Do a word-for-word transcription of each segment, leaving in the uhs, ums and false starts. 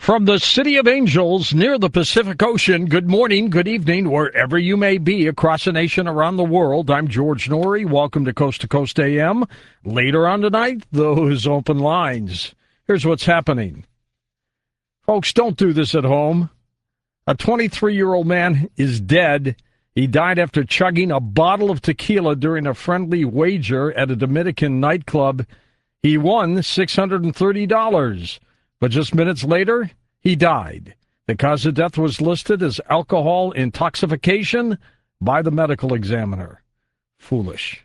From the City of Angels near the Pacific Ocean, good morning, good evening, wherever you may be across the nation, around the world. I'm George Noory. Welcome to Coast to Coast A M. Later on tonight, those open lines. Here's what's happening. Folks, don't do this at home. A twenty-three-year-old man is dead. He died after chugging a bottle of tequila during a friendly wager at a Dominican nightclub. He won six hundred thirty dollars. But just minutes later, he died. The cause of death was listed as alcohol intoxication by the medical examiner. Foolish.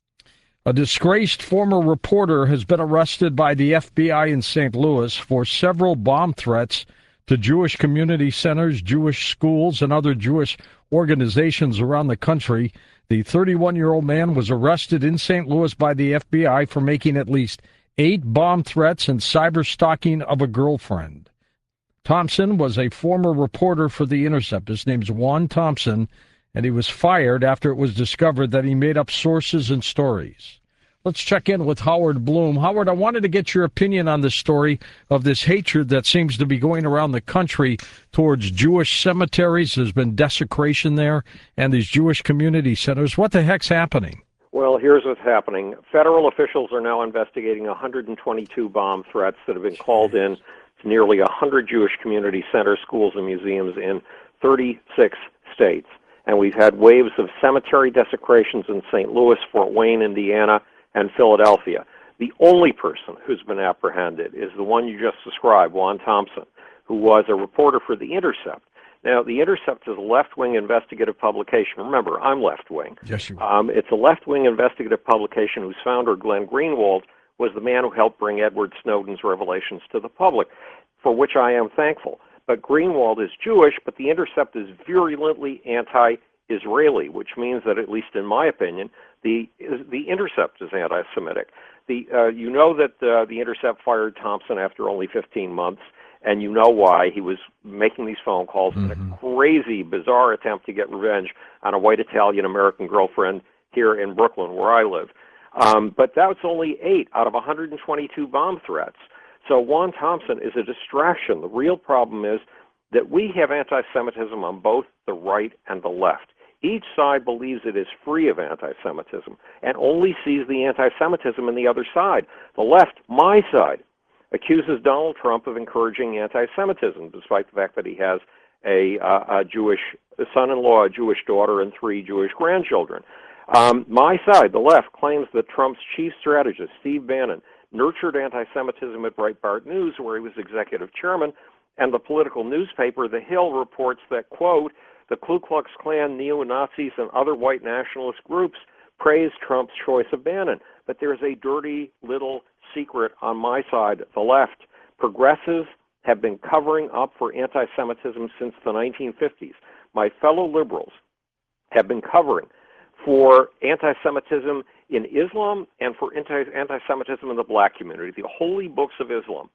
A disgraced former reporter has been arrested by the F B I in Saint Louis for several bomb threats to Jewish community centers, Jewish schools, and other Jewish organizations around the country. The thirty-one-year-old man was arrested in Saint Louis by the F B I for making at least eight bomb threats and cyber-stalking of a girlfriend. Thompson was a former reporter for The Intercept. His name's Juan Thompson, and he was fired after it was discovered that he made up sources and stories. Let's check in with Howard Bloom. Howard, I wanted to get your opinion on this story of this hatred that seems to be going around the country towards Jewish cemeteries. There's been desecration there, and these Jewish community centers. What the heck's happening? Well, here's what's happening. Federal officials are now investigating one hundred twenty-two bomb threats that have been called in to nearly one hundred Jewish community centers, schools, and museums in thirty-six states. And we've had waves of cemetery desecrations in Saint Louis, Fort Wayne, Indiana, and Philadelphia. The only person who's been apprehended is the one you just described, Juan Thompson, who was a reporter for The Intercept. Now, The Intercept is a left-wing investigative publication. Remember, I'm left-wing. Yes, you are. Um, it's a left-wing investigative publication whose founder, Glenn Greenwald, was the man who helped bring Edward Snowden's revelations to the public, for which I am thankful. But Greenwald is Jewish, but The Intercept is virulently anti-Israeli, which means that, at least in my opinion, the the Intercept is anti-Semitic. The uh, you know that uh, The Intercept fired Thompson after only fifteen months. And you know why. He was making these phone calls mm-hmm. in a crazy, bizarre attempt to get revenge on a white Italian-American girlfriend here in Brooklyn, where I live. Um, but that was only eight out of one hundred twenty-two bomb threats. So Juan Thompson is a distraction. The real problem is that we have anti-Semitism on both the right and the left. Each side believes it is free of anti-Semitism and only sees the anti-Semitism in the other side. The left, my side, accuses Donald Trump of encouraging anti-Semitism, despite the fact that he has a, uh, a Jewish son-in-law, a Jewish daughter, and three Jewish grandchildren. Um, my side, the left, claims that Trump's chief strategist, Steve Bannon, nurtured anti-Semitism at Breitbart News, where he was executive chairman, and the political newspaper The Hill reports that, quote, the Ku Klux Klan, neo-Nazis, and other white nationalist groups praised Trump's choice of Bannon. But there's a dirty little secret on my side, the left. Progressives have been covering up for anti-Semitism since the nineteen fifties. My fellow liberals have been covering for anti-Semitism in Islam and for anti- anti-Semitism in the black community. The holy books of Islam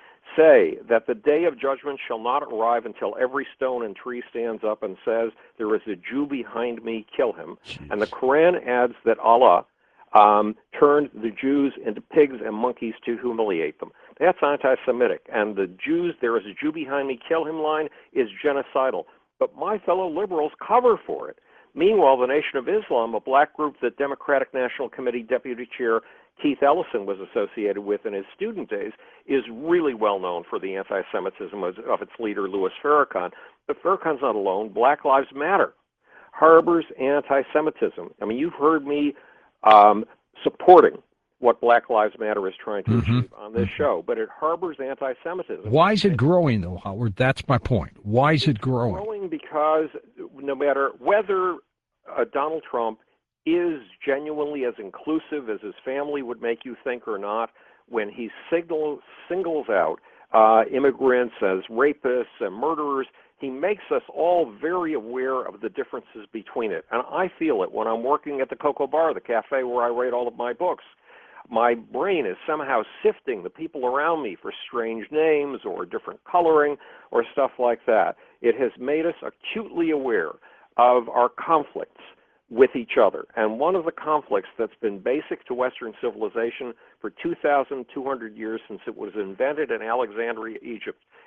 say that the day of judgment shall not arrive until every stone and tree stands up and says, there is a Jew behind me, kill him. Jeez. And the Quran adds that Allah Um, turned the Jews into pigs and monkeys to humiliate them. That's anti-Semitic. And the Jews, there is a Jew behind me, kill him line is genocidal. But my fellow liberals cover for it. Meanwhile, the Nation of Islam, a black group that Democratic National Committee Deputy Chair Keith Ellison was associated with in his student days, is really well known for the anti-Semitism of, of its leader, Louis Farrakhan. But Farrakhan's not alone. Black Lives Matter harbors anti-Semitism. I mean, you've heard me Um, supporting what Black Lives Matter is trying to mm-hmm. achieve on this mm-hmm. show, but it harbors anti-Semitism. Why is it growing, though, Howard? That's my point. Why is it's it growing? It's growing because no matter whether uh, Donald Trump is genuinely as inclusive as his family would make you think or not, when he signal, singles out uh, immigrants as rapists and murderers, he makes us all very aware of the differences between it. And I feel it when I'm working at the Cocoa Bar, the cafe where I write all of my books. My brain is somehow sifting the people around me for strange names or different coloring or stuff like that. It has made us acutely aware of our conflicts with each other. And one of the conflicts that's been basic to Western civilization for two thousand two hundred years since it was invented in Alexandria, Egypt,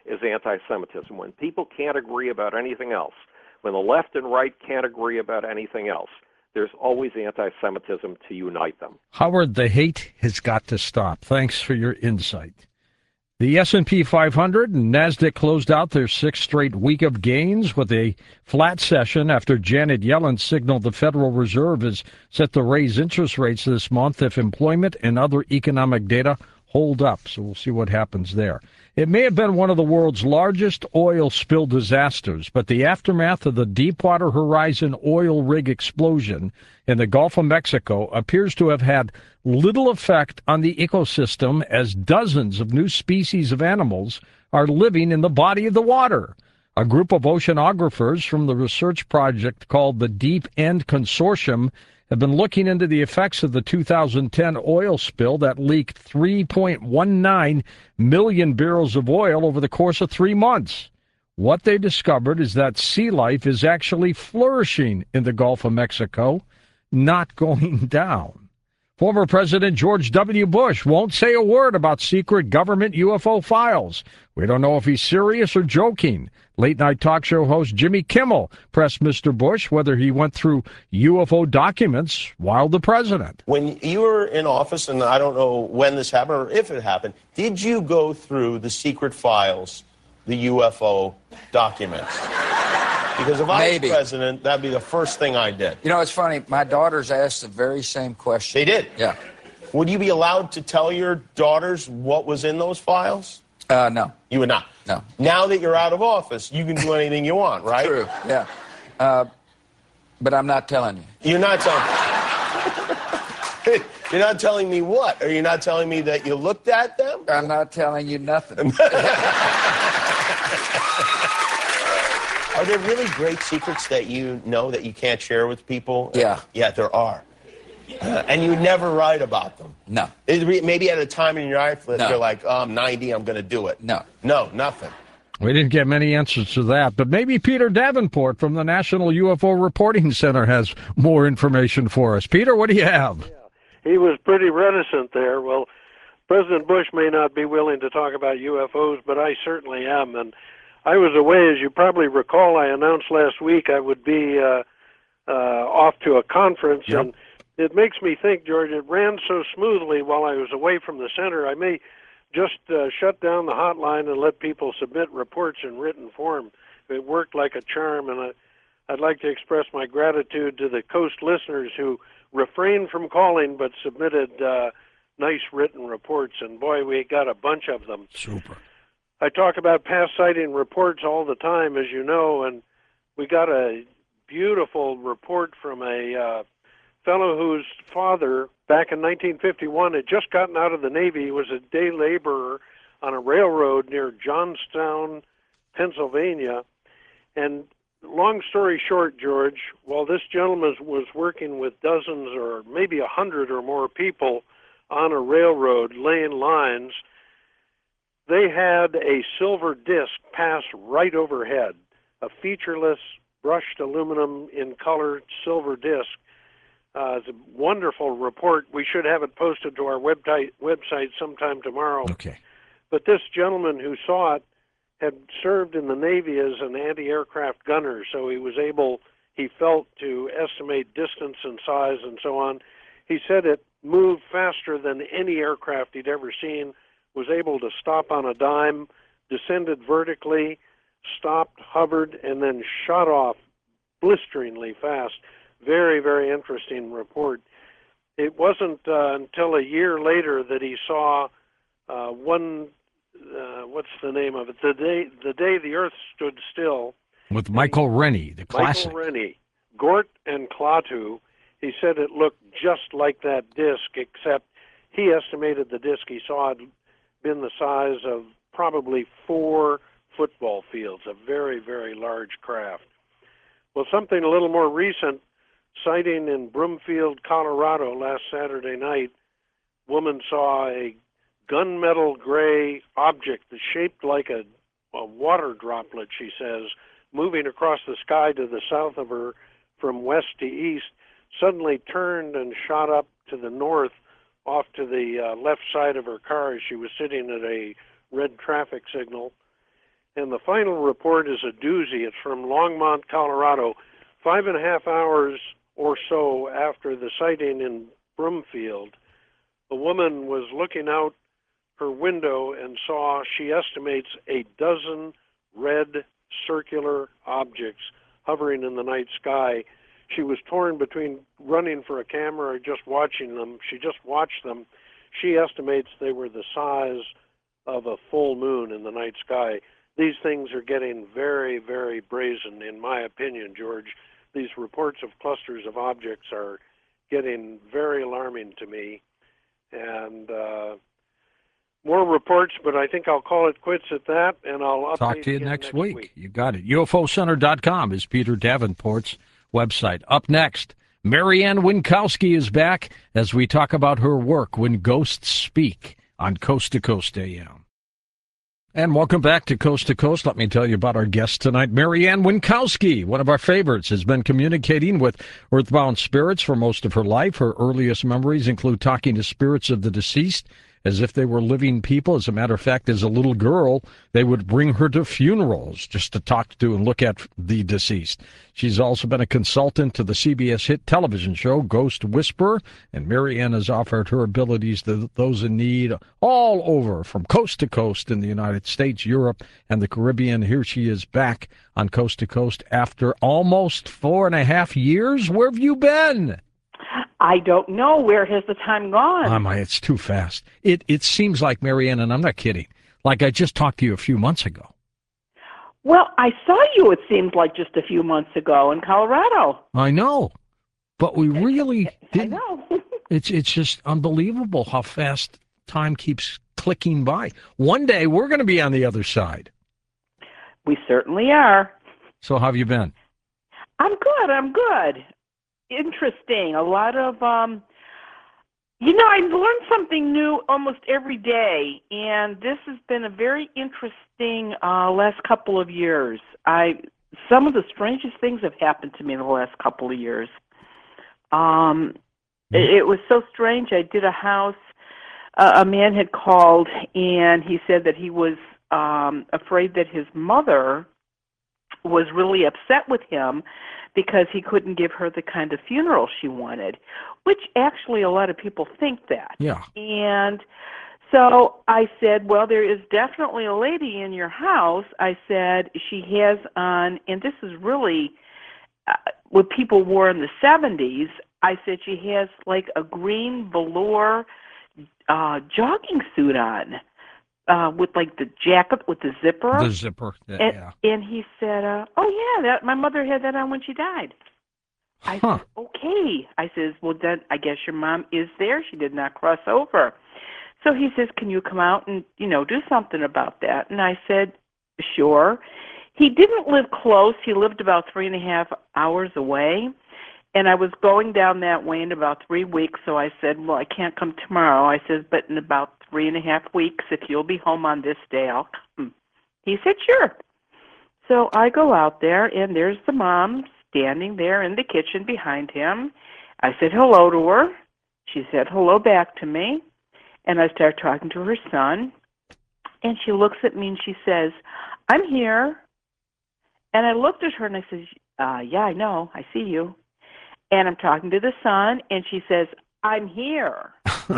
is anti-Semitism. When people can't agree about anything else, when the left and right can't agree about anything else, there's always anti-Semitism to unite them. Howard, the hate has got to stop. Thanks for your insight. The S and P five hundred and NASDAQ closed out their sixth straight week of gains with a flat session after Janet Yellen signaled the Federal Reserve is set to raise interest rates this month if employment and other economic data hold up. So we'll see what happens there. It may have been one of the world's largest oil spill disasters, but the aftermath of the Deepwater Horizon oil rig explosion in the Gulf of Mexico appears to have had little effect on the ecosystem as dozens of new species of animals are living in the body of the water. A group of oceanographers from the research project called the Deep End Consortium have been looking into the effects of the two thousand ten oil spill that leaked three point one nine million barrels of oil over the course of three months. What they discovered is that sea life is actually flourishing in the Gulf of Mexico, not going down. Former President George W. Bush won't say a word about secret government U F O files. We don't know if he's serious or joking. Late-night talk show host Jimmy Kimmel pressed Mister Bush whether he went through U F O documents while the president. When you were in office, and I don't know when this happened or if it happened, did you go through the secret files, the U F O documents? Because if I Maybe. was president, that'd be the first thing I did. You know, it's funny. My daughters asked the very same question. They did? Yeah. Would you be allowed to tell your daughters what was in those files? Uh, no. You would not? No. Now that you're out of office, you can do anything you want, right? True. Yeah. Uh, but I'm not telling you. You're not telling You're not telling me what? Are you not telling me that you looked at them? I'm not telling you nothing. Are there really great secrets that you know that you can't share with people? Yeah. Yeah, there are. Uh, and you never write about them. No. It re- maybe at a time in your life that No. you're like, oh, I'm ninety, I'm going to do it. No. No, nothing. We didn't get many answers to that, but maybe Peter Davenport from the National U F O Reporting Center has more information for us. Peter, what do you have? Yeah. He was pretty reticent there. Well, President Bush may not be willing to talk about U F Os, but I certainly am. And I was away, as you probably recall. I announced last week I would be uh, uh, off to a conference, Yep. and it makes me think, George, it ran so smoothly while I was away from the center, I may just uh, shut down the hotline and let people submit reports in written form. It worked like a charm, and I, I'd like to express my gratitude to the Coast listeners who refrained from calling but submitted uh, nice written reports, and boy, we got a bunch of them. Super. I talk about past sighting reports all the time, as you know, and we got a beautiful report from a uh, fellow whose father, back in nineteen fifty-one, had just gotten out of the Navy. He was a day laborer on a railroad near Johnstown, Pennsylvania. And long story short, George, while this gentleman was working with dozens or maybe a hundred or more people on a railroad laying lines, they had a silver disc pass right overhead, a featureless brushed aluminum in color silver disc. Uh, it's a wonderful report. We should have it posted to our website website sometime tomorrow. Okay. But this gentleman who saw it had served in the Navy as an anti-aircraft gunner, so he was able, he felt, to estimate distance and size and so on. He said it moved faster than any aircraft he'd ever seen, was able to stop on a dime, descended vertically, stopped, hovered, and then shot off blisteringly fast. Very, very interesting report. It wasn't uh, until a year later that he saw uh, one, uh, what's the name of it? The day the day the Earth stood still. With Michael Rennie, the classic. Michael Rennie, Gort and Klaatu. He said it looked just like that disc, except he estimated the disc he saw had been the size of probably four football fields, a very, very large craft. Well, something a little more recent, sighting in Broomfield, Colorado last Saturday night, woman saw a gunmetal gray object that's shaped like a, a water droplet, she says, moving across the sky to the south of her from west to east, suddenly turned and shot up to the north off to the uh, left side of her car as she was sitting at a red traffic signal. And the final report is a doozy. It's from Longmont, Colorado. Five and a half hours or so after the sighting in Broomfield, a woman was looking out her window and saw, she estimates, a dozen red circular objects hovering in the night sky. She was torn between running for a camera or just watching them. She just watched them. She estimates they were the size of a full moon in the night sky. These things are getting very, very brazen, in my opinion, George. These reports of clusters of objects are getting very alarming to me. And uh, more reports, but I think I'll call it quits at that, and I'll update Talk to you again next, next week. week. You got it. U F O Center dot com is Peter Davenport's website. Up next, Marianne Winkowski is back as we talk about her work When Ghosts Speak on Coast to Coast A M. And welcome back to Coast to Coast. Let me tell you about our guest tonight. Marianne Winkowski, one of our favorites, has been communicating with earthbound spirits for most of her life. Her earliest memories include talking to spirits of the deceased as if they were living people. As a matter of fact, as a little girl, they would bring her to funerals just to talk to and look at the deceased. She's also been a consultant to the C B S hit television show Ghost Whisperer, and Marianne has offered her abilities to those in need all over, from coast to coast in the United States, Europe, and the Caribbean. Here she is back on Coast to Coast after almost four and a half years. Where have you been? I don't know. Where has the time gone? Oh, my, it's too fast. It it seems like, Marianne, and I'm not kidding, like I just talked to you a few months ago. Well, I saw you, it seems like, just a few months ago in Colorado. I know, but we really I did. know. It's it's just unbelievable how fast time keeps clicking by. One day we're going to be on the other side. We certainly are. So how have you been? I'm good. I'm good. Interesting. A lot of, um, you know, I learn something new almost every day, and this has been a very interesting uh, last couple of years. I some of the strangest things have happened to me in the last couple of years. Um, it, it was so strange. I did a house. Uh, a man had called, and he said that he was um, afraid that his mother was really upset with him because he couldn't give her the kind of funeral she wanted, which actually a lot of people think that. Yeah. And so I said, well, there is definitely a lady in your house. I said, she has on, and this is really uh, what people wore in the seventies. I said, she has like a green velour uh, jogging suit on. Uh, with like the jacket with the zipper. The zipper, yeah. And, yeah. and he said, uh, oh, yeah, that my mother had that on when she died. I Huh. said, okay. I says, well, then I guess your mom is there. She did not cross over. So he says, can you come out and, you know, do something about that? And I said, sure. He didn't live close. He lived about three and a half hours away. And I was going down that way in about three weeks, so I said, well, I can't come tomorrow. I said, but in about three and a half weeks, if you'll be home on this day, I'll come. He said, sure. So I go out there, and there's the mom standing there in the kitchen behind him. I said hello to her. She said hello back to me, and I start talking to her son. And she looks at me, and she says, I'm here. And I looked at her, and I said, uh, yeah, I know. I see you. And I'm talking to the son, and she says, I'm here.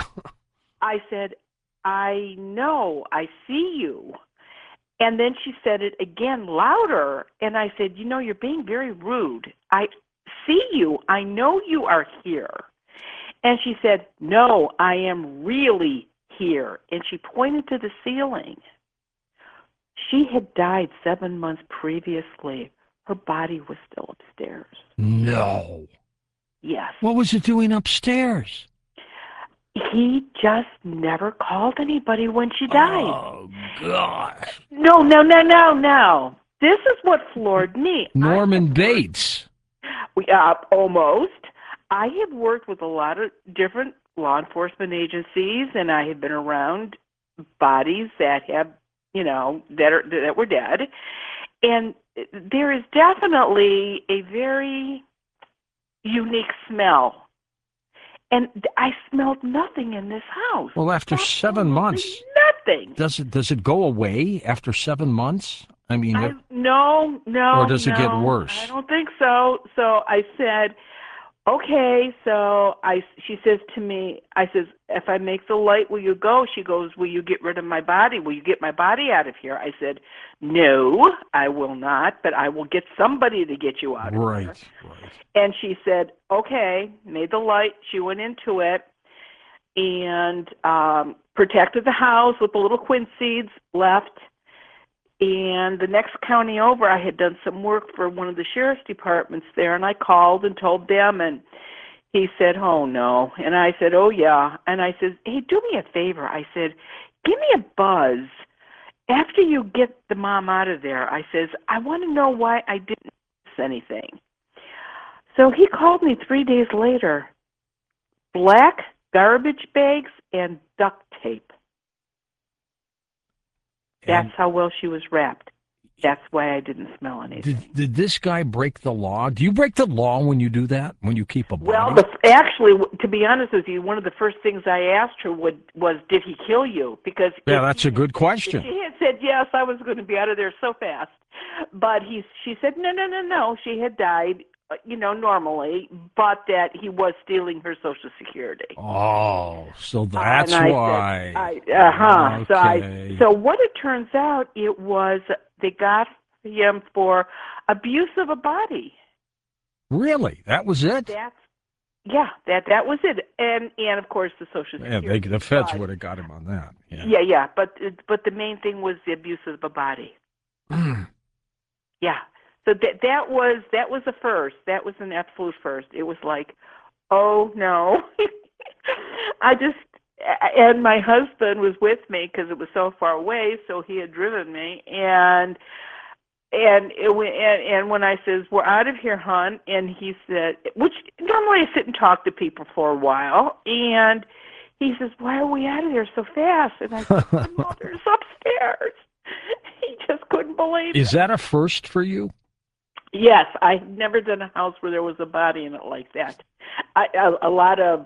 I said, I know, I see you. And then she said it again louder, and I said, you know, you're being very rude. I see you. I know you are here. And she said, no, I am really here. And she pointed to the ceiling. She had died seven months previously. Her body was still upstairs. No. Yes. What was it doing upstairs? He just never called anybody when she died. Oh, gosh. No, no, no, no, no. This is what floored me. Norman Bates. We, uh, almost. I have worked with a lot of different law enforcement agencies, and I have been around bodies that have, you know, that are that were dead. And there is definitely a very unique smell. And I smelled nothing in this house. Well, after Absolutely seven months, nothing. does it does it go away after seven months? I mean, I, it, no, no, or does it no, get worse? I don't think so. So I said, okay. So I, she says to me, I says, if I make the light, will you go? She goes, will you get rid of my body? Will you get my body out of here? I said, no, I will not, but I will get somebody to get you out of Right, here. right. And she said, okay, made the light. She went into it and um, protected the house with the little quince seeds left. And the next county over, I had done some work for one of the sheriff's departments there, and I called and told them, and he said, oh, no. And I said, oh, yeah. And I said, hey, do me a favor. I said, give me a buzz after you get the mom out of there. I says, I want to know why I didn't miss anything. So he called me three days later, black garbage bags and duct tape. That's And how well she was wrapped. That's why I didn't smell anything. did, did this guy break the law? Do you break the law when you do that, when you keep a body? Well, the, actually, to be honest with you, one of the first things I asked her would, was, did he kill you? Because yeah, if that's he a good had- question. If she had said yes, I was going to be out of there so fast. But he, she said, no, no, no, no. She had died, uh, you know, normally, but that he was stealing her Social Security. Oh, so that's and I why. Said, I, uh-huh. So, I, Okay. so what it turns out, it was they got him for abuse of a body. Really? That was it? That's yeah, that that was it, and and of course the Social Yeah, Security. they, the feds but- would have got him on that. Yeah. Yeah, yeah, but but the main thing was the abuse of the body. Yeah, so that that was that was the first. That was an absolute first. It was like, oh no, I just and my husband was with me because it was so far away, so he had driven me and. And it went, and, and when I says, we're out of here, hon, and he said, which normally I sit and talk to people for a while, and he says, why are we out of here so fast? And I said, my mother's upstairs. He just couldn't believe it. Is that a first for you? Yes, I've never done a house where there was a body in it like that. I, a, a lot of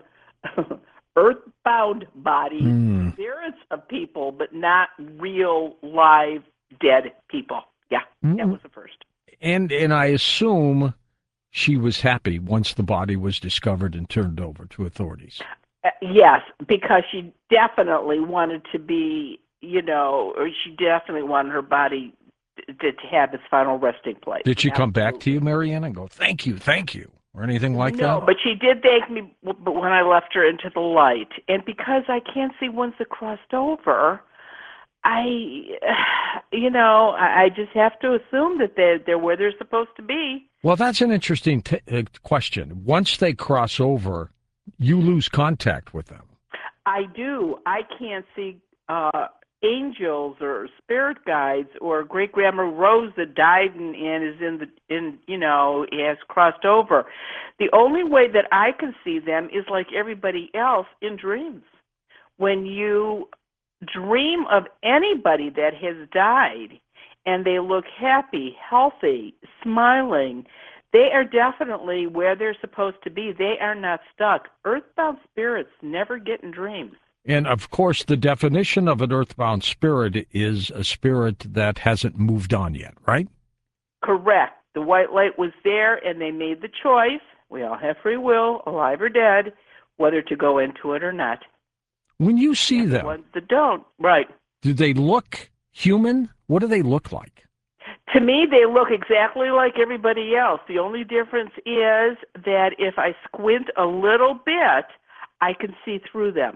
earthbound bodies, Mm. spirits of people, but not real live dead people. Yeah, that was the first. And and I assume she was happy once the body was discovered and turned over to authorities. Uh, yes, because she definitely wanted to be, you know, or she definitely wanted her body to, to have its final resting place. Did she come back to Absolutely. you, Marianne, and go, thank you, thank you, or anything like no, that? but she did thank me w- but when I left her into the light. And because I can't see once it crossed over, I, you know, I, I just have to assume that they're, they're where they're supposed to be. Well, that's an interesting t- uh, question. Once they cross over, you lose contact with them. I do. I can't see uh, angels or spirit guides or great grandma Rose that died and, and is in the in you know has crossed over. The only way that I can see them is like everybody else in dreams. When you dream of anybody that has died and they look happy, healthy, smiling, they are definitely where they're supposed to be. They are not stuck. Earthbound spirits never get in dreams. And of course, the definition of an earthbound spirit is a spirit that hasn't moved on yet, right? Correct. The white light was there and they made the choice. We all have free will, alive or dead, whether to go into it or not. When you see And the them, ones that don't, right. do they look human? What do they look like? To me, they look exactly like everybody else. The only difference is that if I squint a little bit, I can see through them,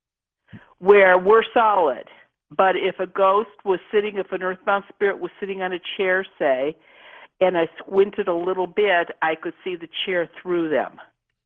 where we're solid. But if a ghost was sitting, if an earthbound spirit was sitting on a chair, say, and I squinted a little bit, I could see the chair through them.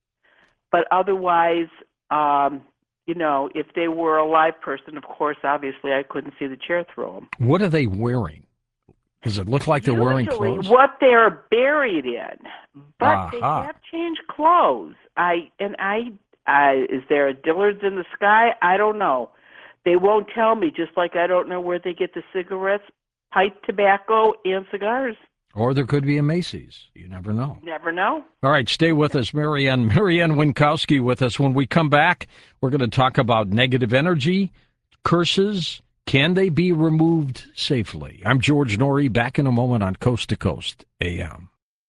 But otherwise, um, you know, if they were a live person, of course, obviously, I couldn't see the chair through them. What are they wearing? Does it look like they're wearing Usually clothes? what they're buried in, but they Aha. have changed clothes. I and I, I is there a Dillard's in the sky? I don't know. They won't tell me. Just like I don't know where they get the cigarettes, pipe tobacco, and cigars. Or there could be a Macy's. You never know. Never know. All right, stay with us, Marianne. Marianne Winkowski with us. When we come back, we're going to talk about negative energy, curses, Can they be removed safely? I'm George Norrie, back in a moment on Coast to Coast A M.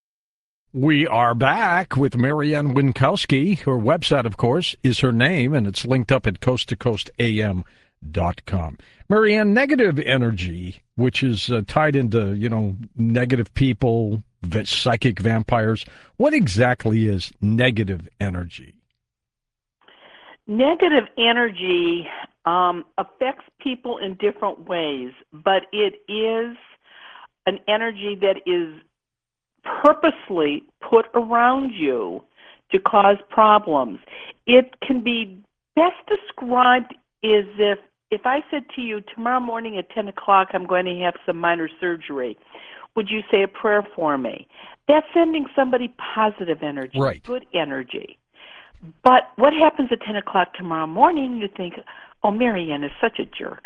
We are back with Marianne Winkowski. Her website, of course, is her name, and it's linked up at coast to coast a m dot com. Marianne, negative energy, which is uh, tied into, you know, negative people, psychic vampires. What exactly is negative energy? Negative energy um, affects people in different ways, but it is an energy that is purposely put around you to cause problems. It can be best described as if if I said to you, tomorrow morning at ten o'clock, I'm going to have some minor surgery. Would you say a prayer for me? That's sending somebody positive energy, right. Good energy. But what happens at ten o'clock tomorrow morning? You think, oh, Marianne is such a jerk.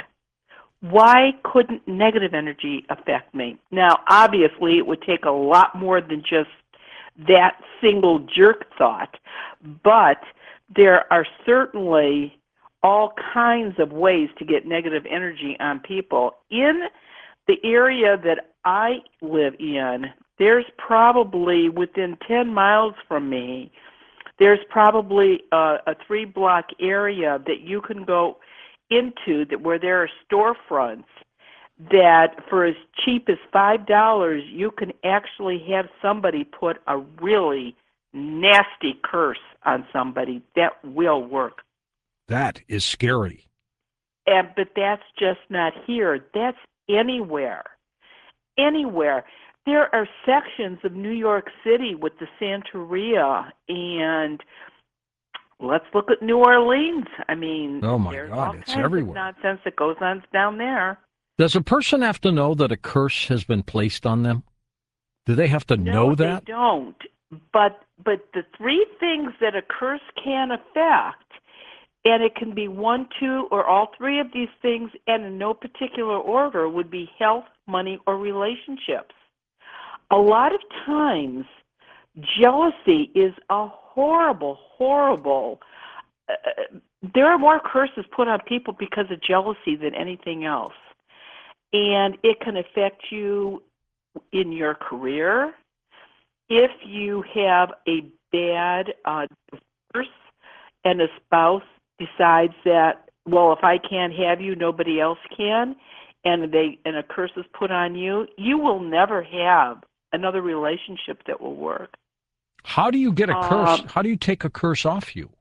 Why couldn't negative energy affect me? Now, obviously, it would take a lot more than just that single jerk thought, but there are certainly all kinds of ways to get negative energy on people. In the area that I live in, there's probably within ten miles from me, there's probably a, a three-block area that you can go into that where there are storefronts that for as cheap as five dollars you can actually have somebody put a really nasty curse on somebody. That will work. That is scary. And but that's just not here. That's anywhere. Anywhere. There are sections of New York City with the Santeria, and let's look at New Orleans. I mean, oh my there's God, all it's kinds everywhere. of nonsense that goes on down there. Does a person have to know that a curse has been placed on them? Do they have to no, know that? They don't. But but the three things that a curse can affect, and it can be one, two, or all three of these things, and in no particular order, would be health, money, or relationships. A lot of times, jealousy is a horrible, horrible. Uh, there are more curses put on people because of jealousy than anything else. And it can affect you in your career. If you have a bad uh, divorce and a spouse decides that, well, if I can't have you, nobody else can, and they and a curse is put on you, you will never have another relationship that will work. How do you get a curse? Um, How do you take a curse off you?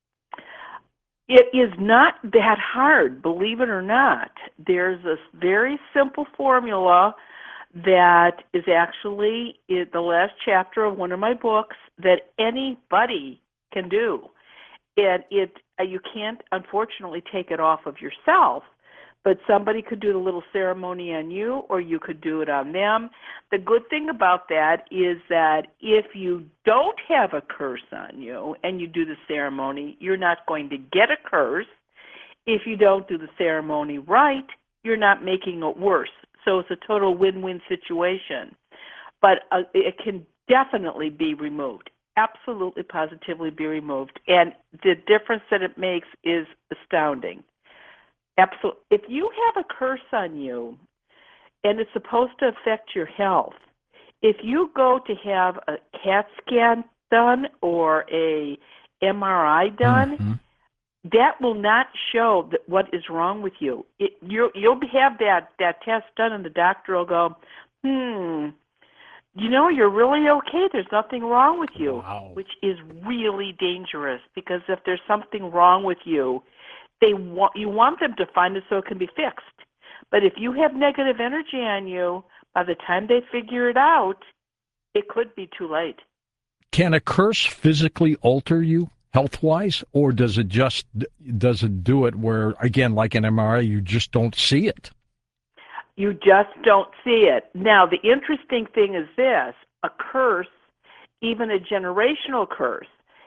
It is not that hard, believe it or not. There's a very simple formula that is actually in the last chapter of one of my books that anybody can do. And it you can't, unfortunately, take it off of yourself, but somebody could do the little ceremony on you, or you could do it on them. The good thing about that is that if you don't have a curse on you and you do the ceremony, you're not going to get a curse. If you don't do the ceremony right, you're not making it worse. So it's a total win-win situation. But uh, it can definitely be removed. Absolutely, positively be removed. And the difference that it makes is astounding. Absolutely. If you have a curse on you and it's supposed to affect your health, if you go to have a CAT scan done or a M R I done, Mm-hmm. that will not show that what is wrong with you. It, you'll, you'll have that, that test done and the doctor will go, hmm, you know, you're really okay. There's nothing wrong with you, Wow. which is really dangerous because if there's something wrong with you, they want you want them to find it so it can be fixed. But if you have negative energy on you, by the time they figure it out, it could be too late. Can a curse physically alter you health-wise, or does it just does it do it where, again, like an M R I, you just don't see it? You just don't see it. Now, the interesting thing is this: a curse, even a generational curse,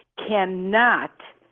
cannot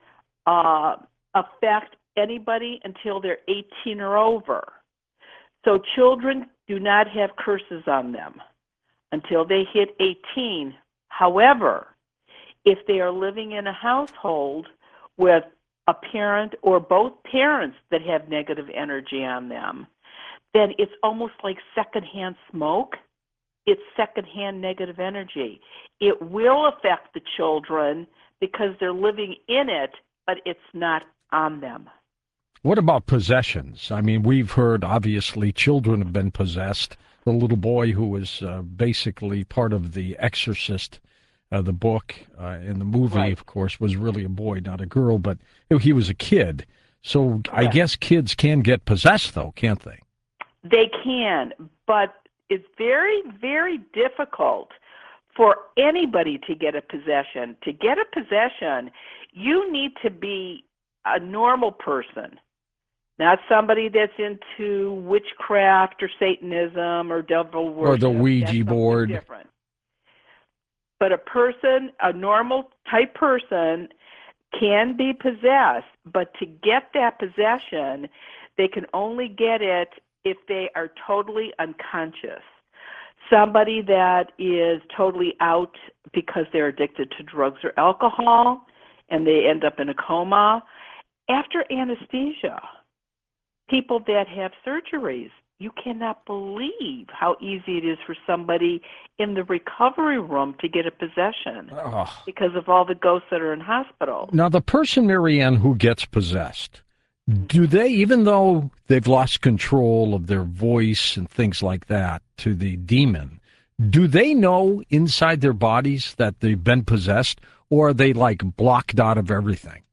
uh, affect anybody until they're eighteen or over. So children do not have curses on them until they hit eighteen. However, if they are living in a household with a parent or both parents that have negative energy on them, then it's almost like secondhand smoke. It's secondhand negative energy. It will affect the children because they're living in it, but it's not on them. What about possessions? I mean, we've heard, obviously, children have been possessed. The little boy who was uh, basically part of The Exorcist, uh, the book, uh, and the movie, Right. of course, was really a boy, not a girl, but he was a kid. So I Yeah. guess kids can get possessed, though, can't they? They can, but it's very, very difficult for anybody to get a possession. To get a possession, you need to be a normal person, not somebody that's into witchcraft or Satanism or devil worship. Or the That's Ouija something board. different. But a person, a normal type person, can be possessed, but to get that possession, they can only get it if they are totally unconscious. Somebody that is totally out because they're addicted to drugs or alcohol and they end up in a coma. After anesthesia, people that have surgeries, you cannot believe how easy it is for somebody in the recovery room to get a possession Oh. because of all the ghosts that are in hospitals. Now, the person, Marianne, who gets possessed, do they, even though they've lost control of their voice and things like that to the demon, do they know inside their bodies that they've been possessed, or are they like blocked out of everything?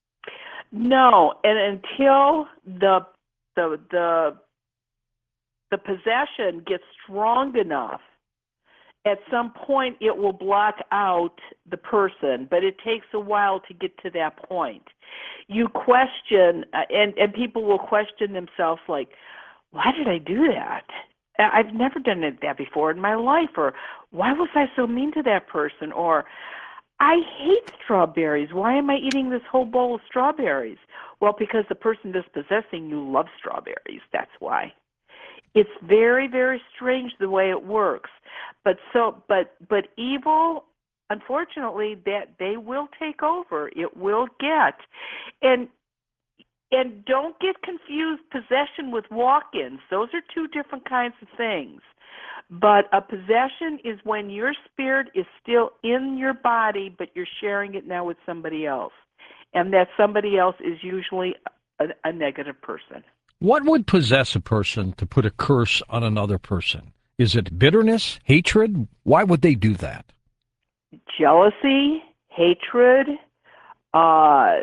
No, and until the the the the possession gets strong enough, at some point it will block out the person, but it takes a while to get to that point. You question, uh, and, and people will question themselves like, why did I do that? I- I've never done it- that before in my life, or why was I so mean to that person, or I hate strawberries. Why am I eating this whole bowl of strawberries? Well, because the person that's possessing you loves strawberries. That's why. It's very, very strange the way it works. But so, but but evil, unfortunately, that they will take over. It will get, and and don't get confused possession with walk-ins. Those are two different kinds of things. But a possession is when your spirit is still in your body, but you're sharing it now with somebody else. And that somebody else is usually a, a negative person. What would possess a person to put a curse on another person? Is it bitterness, hatred? Why would they do that? Jealousy, hatred, uh,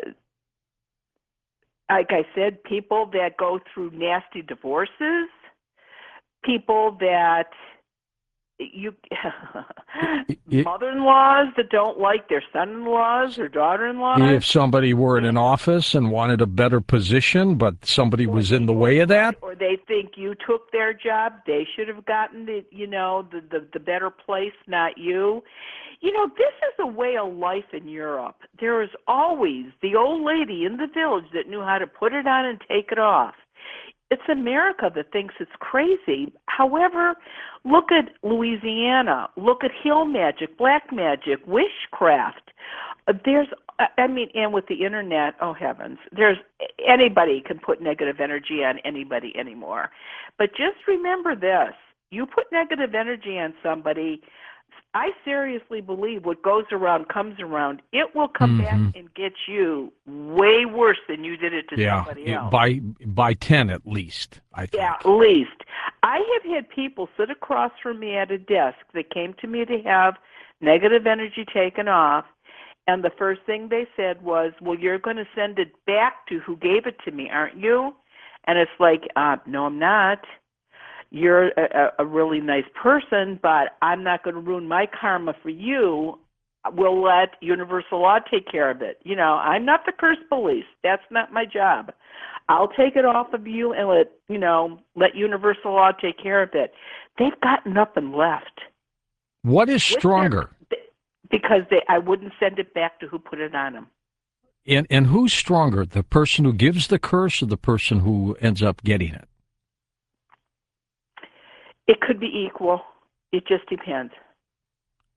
like I said, people that go through nasty divorces, people that you mother-in-laws that don't like their son-in-laws or daughter-in-laws. If somebody were in an office and wanted a better position, but somebody was in the way of that? Or they think you took their job, they should have gotten the, you know, the, the, the better place, not you. You know, this is a way of life in Europe. There is always the old lady in the village that knew how to put it on and take it off. It's America that thinks it's crazy. However, look at Louisiana. Look at hill magic, black magic, witchcraft. Uh, There's, I mean, and with the internet, oh heavens, there's anybody can put negative energy on anybody anymore. But just remember this: you put negative energy on somebody, I seriously believe what goes around comes around. It will come Mhm. back and get you way worse than you did it to Yeah, somebody it- else. by by ten at least, I think. Yeah, at least. I have had people sit across from me at a desk that came to me to have negative energy taken off, and the first thing they said was, well, you're going to send it back to who gave it to me, aren't you? And it's like, uh, no, I'm not. You're a, a really nice person, but I'm not going to ruin my karma for you. We'll let universal law take care of it. You know, I'm not the curse police. That's not my job. I'll take it off of you and let, you know, let universal law take care of it. They've got nothing left. What is With their- stronger? Because they, I wouldn't send it back to who put it on them. And and who's stronger, the person who gives the curse or the person who ends up getting it? It could be equal. It just depends.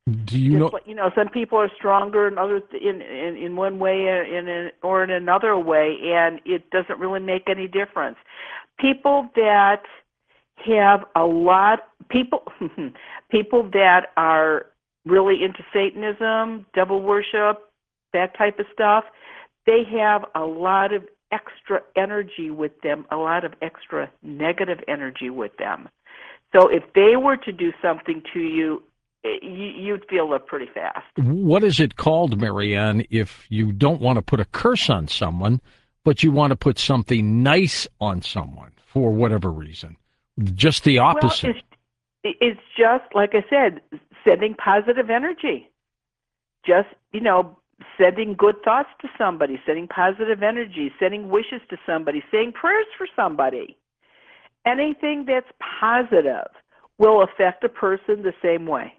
Do you Just know? like, you know, some people are stronger in other in in, in one way in, in or in another way, and it doesn't really make any difference. People that have a lot people people that are really into Satanism, devil worship, that type of stuff, they have a lot of extra energy with them, a lot of extra negative energy with them. So if they were to do something to you, you'd feel it pretty fast. What is it called, Marianne, if you don't want to put a curse on someone, but you want to put something nice on someone for whatever reason? Just the opposite. Well, it's, it's just, like I said, sending positive energy. Just, you know, sending good thoughts to somebody, sending positive energy, sending wishes to somebody, saying prayers for somebody. Anything that's positive will affect a person the same way.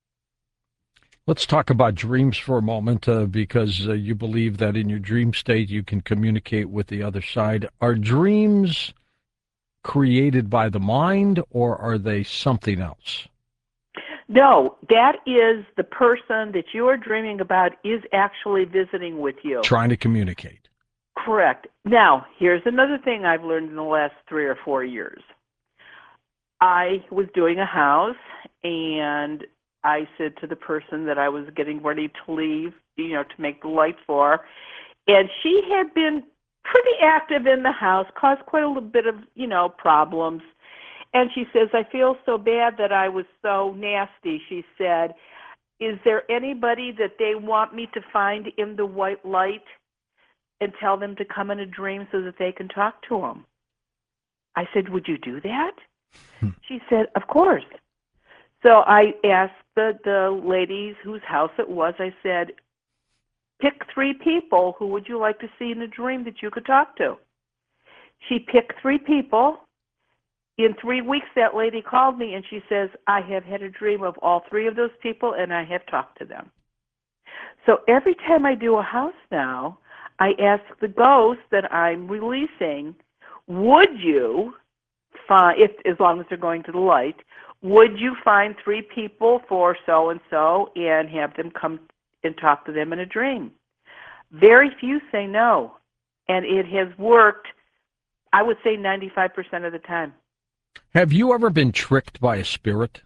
Let's talk about dreams for a moment, uh, because uh, you believe that in your dream state you can communicate with the other side. Are dreams created by the mind, or are they something else? No, that is the person that you are dreaming about is actually visiting with you. Trying to communicate. Correct. Now, here's another thing I've learned in the last three or four years. I was doing a house, and I said to the person that I was getting ready to leave, you know, to make the light for, and she had been pretty active in the house, caused quite a little bit of, you know, problems. And she says, I feel so bad that I was so nasty. She said, is there anybody that they want me to find in the white light and tell them to come in a dream so that they can talk to them? I said, would you do that? Hmm. She said, of course. So I asked the, the ladies whose house it was, I said, pick three people who would you like to see in a dream that you could talk to. She picked three people. In three weeks, that lady called me, and she says, I have had a dream of all three of those people, and I have talked to them. So every time I do a house now, I ask the ghosts that I'm releasing, would you find, if as long as they're going to the light, would you find three people for so-and-so and have them come and talk to them in a dream? Very few say no, and it has worked, I would say, ninety-five percent of the time. Have you ever been tricked by a spirit?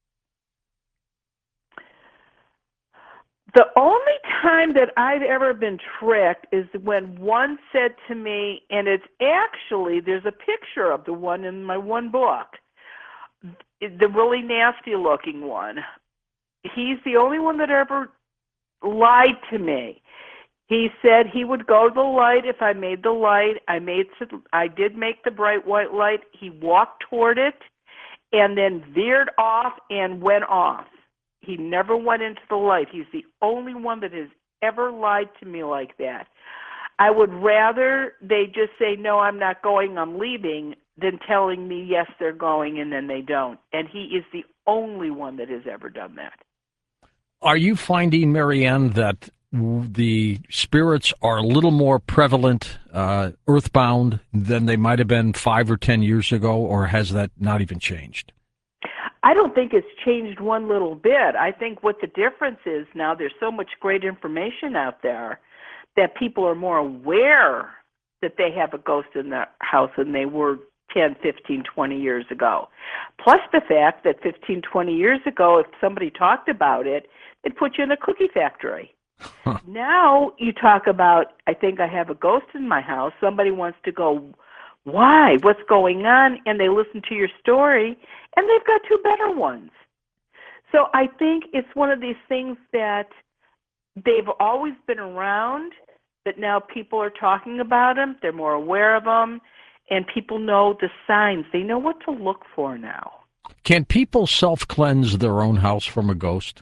The only time that I've ever been tricked is when one said to me, and it's actually, there's a picture of the one in my one book, the really nasty looking one. He's the only one that ever lied to me. He said he would go to the light if I made the light. I made, I did make the bright white light. He walked toward it and then veered off and went off. He never went into the light. He's the only one that has ever lied to me like that. I would rather they just say, no, I'm not going, I'm leaving, than telling me, yes, they're going, and then they don't. And he is the only one that has ever done that. Are you finding, Marianne, that the spirits are a little more prevalent, uh, earthbound, than they might have been five or ten years ago, or has that not even changed? I don't think it's changed one little bit. I think what the difference is now, there's so much great information out there that people are more aware that they have a ghost in their house than they were ten, fifteen, twenty years ago. Plus the fact that fifteen, twenty years ago, if somebody talked about it, they'd put you in a cookie factory. Huh. Now you talk about, I think I have a ghost in my house. Somebody wants to go, why? What's going on? And they listen to your story, and they've got two better ones. So I think it's one of these things that they've always been around, but now people are talking about them. They're more aware of them, and people know the signs. They know what to look for now. Can people self-cleanse their own house from a ghost?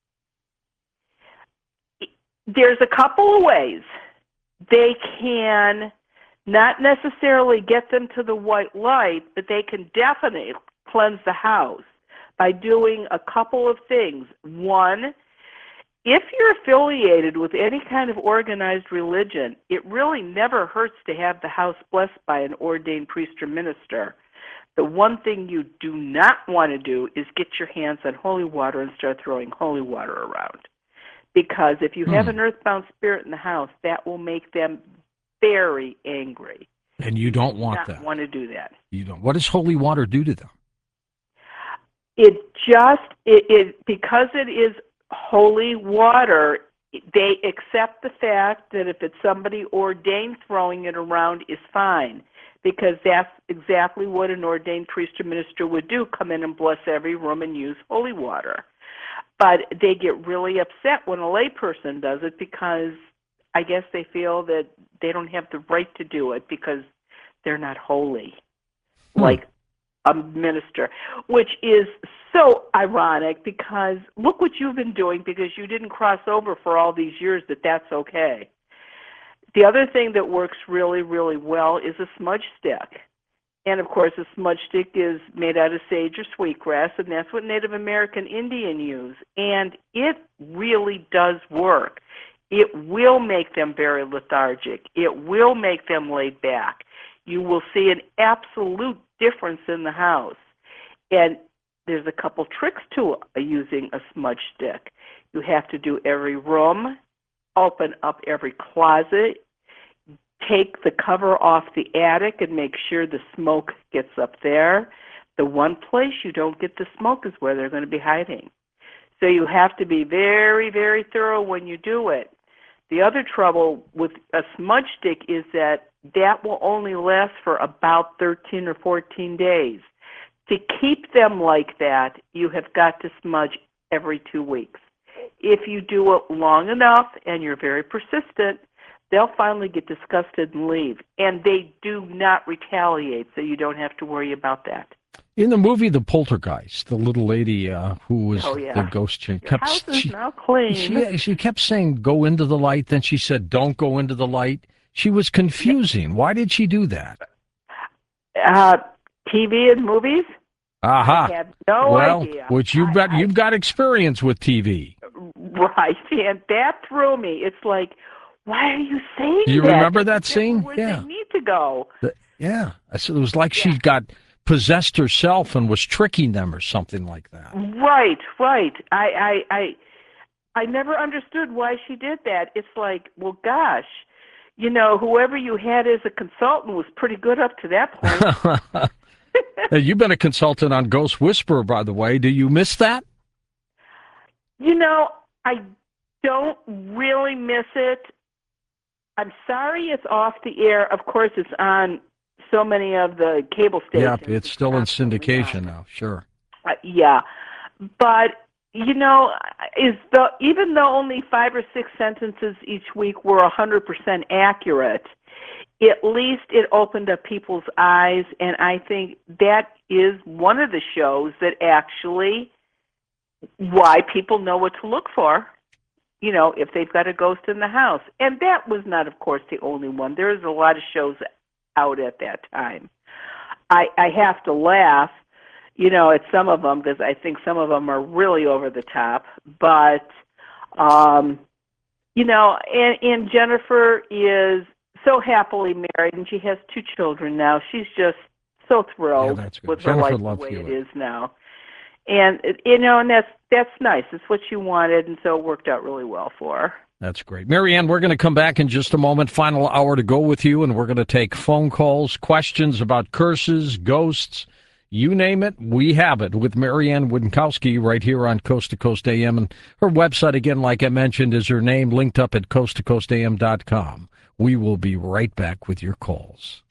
There's a couple of ways. They can not necessarily get them to the white light, but they can definitely cleanse the house by doing a couple of things. One, if you're affiliated with any kind of organized religion, it really never hurts to have the house blessed by an ordained priest or minister. The one thing you do not want to do is get your hands on holy water and start throwing holy water around. Because if you have Hmm. an earthbound spirit in the house, that will make them very angry. And you don't Do want not that. want to do that. You don't. What does holy water do to them? It just, it, it because it is holy water, they accept the fact that if it's somebody ordained throwing it around is fine, because that's exactly what an ordained priest or minister would do, come in and bless every room and use holy water. But they get really upset when a layperson does it because I guess they feel that they don't have the right to do it because they're not holy, Hmm. like a minister, which is so ironic because look what you've been doing because you didn't cross over for all these years that that's okay. The other thing that works really, really well is a smudge stick. And, of course, a smudge stick is made out of sage or sweetgrass, and that's what Native American Indian use. And it really does work. It will make them very lethargic. It will make them laid back. You will see an absolute difference in the house. And there's a couple tricks to using a smudge stick. You have to do every room, open up every closet, take the cover off the attic and make sure the smoke gets up there. The one place you don't get the smoke is where they're going to be hiding. So you have to be very, very thorough when you do it. The other trouble with a smudge stick is that that will only last for about thirteen or fourteen days. To keep them like that, you have got to smudge every two weeks. If you do it long enough and you're very persistent, they'll finally get disgusted and leave. And they do not retaliate, so you don't have to worry about that. In the movie The Poltergeist, the little lady uh, who was Oh, yeah. the ghost chick Your kept house is she, now clean. she she kept saying go into the light, then she said don't go into the light. She was confusing. Why did she do that? Uh, T V and movies? Aha. I have no well, idea. which you've I- got I- you've got experience with T V. Right, and that threw me. It's like, why are you saying Do you that? remember that That's scene? Where Yeah. they need to go. The- yeah. I said it was like she Yeah. got possessed herself and was tricking them or something like that. Right, right. I, I, I, I never understood why she did that. It's like, well, gosh, you know, whoever you had as a consultant was pretty good up to that point. Hey, you've been a consultant on Ghost Whisperer, by the way. Do you miss that? You know, I don't really miss it. I'm sorry it's off the air. Of course, it's on so many of the cable Yeah, stations. it's still in constantly syndication on. now. Sure. Uh, yeah, but you know, is the even though only five or six sentences each week were a hundred percent accurate, at least it opened up people's eyes, and I think that is one of the shows that actually why people know what to look for. You know, if they've got a ghost in the house, and that was not, of course, the only one. There's a lot of shows out at that time. I I have to laugh, you know, at some of them because I think some of them are really over the top. But, um, you know, and, and Jennifer is so happily married, and she has two children now. She's just so thrilled Yeah, that's good. with her Jennifer life the Love way Hewitt. it is now. And, you know, and that's, that's nice. It's what she wanted, and so it worked out really well for her. That's great. Marianne, we're going to come back in just a moment. Final hour to go with you, and we're going to take phone calls, questions about curses, ghosts, you name it. We have it with Marianne Winkowski right here on Coast to Coast A M. And her website, again, like I mentioned, is her name linked up at coast to coast a m dot com. We will be right back with your calls.